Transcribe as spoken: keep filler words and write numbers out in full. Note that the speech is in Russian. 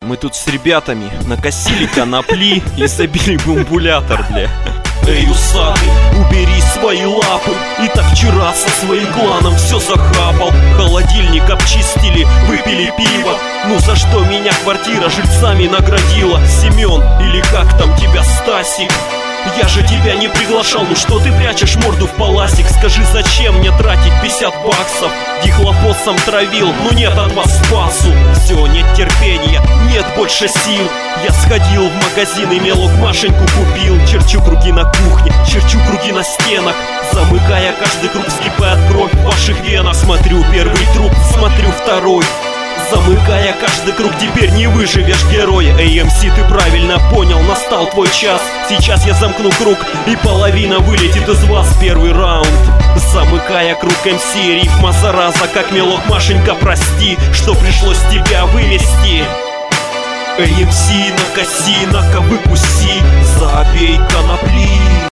Мы тут с ребятами накосили конопли и забили бумбулятор, бля. Эй, усатый, убери свои лапы. И так вчера со своим кланом все захапал. Холодильник обчистили, выпили пиво. Ну за что меня квартира жильцами наградила? Семен, или как там тебя, Стасик? Я же тебя не приглашал, ну что ты прячешь морду в паласик? Скажи, зачем мне тратить пятьдесят баксов? Дихлофосом травил, ну нет от вас спасу. Все, нет терпения, нет больше сил. Я сходил в магазин и мелок Машеньку купил. Черчу круги на кухне, черчу круги на стенах, замыкая каждый круг, вскипает кровь в ваших венах. Смотрю первый труп, смотрю второй, замыкая каждый круг, теперь не выживешь, герой. Эй, эм си, ты правильно понял, настал твой час. Сейчас я замкну круг, и половина вылетит из вас. Первый раунд, замыкая круг, эм си, рифма зараза, как мелок Машенька, прости, что пришлось тебя вывести. Эй, эм си, накоси, на-ка выкуси, забей-ка